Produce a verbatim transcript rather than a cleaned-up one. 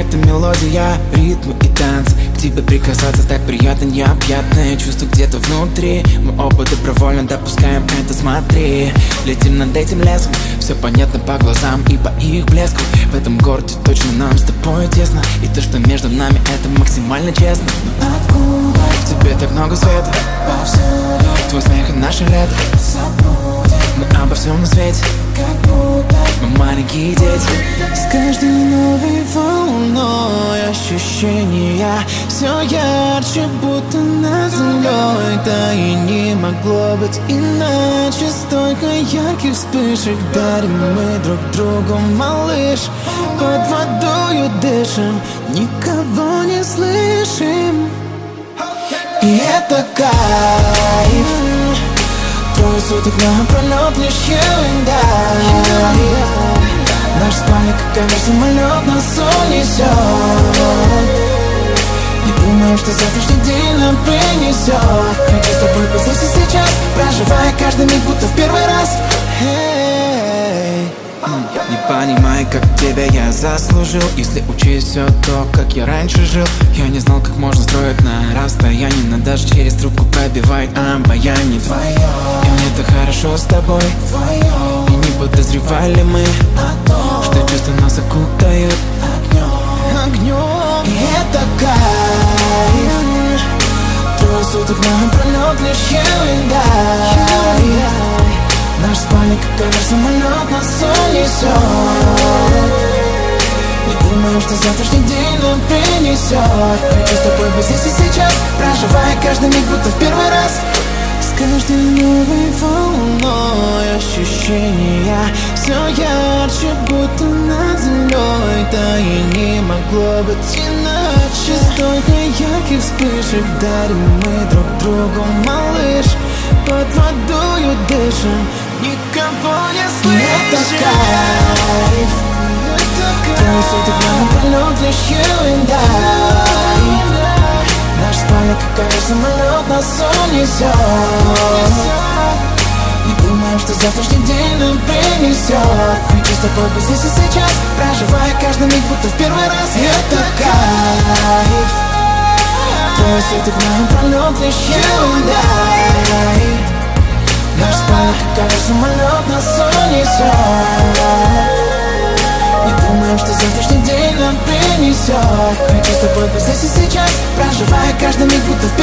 Это мелодия, ритм и танц. К тебе прикасаться так приятно, необъятное чувство где-то внутри. Мы оба добровольно допускаем это, смотри. Летим над этим лесом, все понятно по глазам и по их блеску. В этом городе точно нам с тобой тесно, и то, что между нами, это максимально честно. Но откуда в тебе так много света? Повсюду твой смех и наше лето. Забудем мы обо всем на свете, как будто мы маленькие дети. С каждой новой волной ощущения все ярче, будто над землей. Да и не могло быть иначе. Столько ярких вспышек дарим мы друг другу, малыш. Под водою дышим, никого не слышим. И это кайф. Трое суток напролет лишь you and I. Наш спальник, как авиасамолет, нас унесет. Не думаю, что завтрашний день нам принесет. Хочу с тобой быть здесь и сейчас, проживая каждый миг, будто в первый раз. Hey. Не понимаю, как тебя я заслужил. Если учесть все то, как я раньше жил. Я не знал, как можно строить на расстоянии, но даже через трубку пробивает обаяние твое. И мне так хорошо с тобой вдвоем. И не подозревали мы о том, что чувства нас окутают огнем, огнем. И это кайф. Трое суток напролет лишь you and I. Наш спальник, как авиасамолет, нас унесет. Не думаю, что завтрашний день нам принесет. Хочу с тобой быть здесь и сейчас, проживая каждый миг, будто в первый раз. С каждой новой волной ощущения все ярче, будто над землей. Да и не могло быть иначе. Столько ярких вспышек дарим мы друг другу, малыш. Под водою дышим, никого не слышим. Это кайф. Трое суток напролет лишь you and I. Наш спальник, как авиасамолет, нас унесет. Не думаю, что завтрашний день нам принесет. Хочу с тобой быть здесь и сейчас, проживая каждый миг, будто в первый раз. Это кайф. Трое суток напролет лишь you and I. Наш спальник, как авиасамолет, нас унесет. Не думаем, что завтрашний день нам принесет. Хочу с тобой быть здесь и сейчас, проживая каждый миг, будто в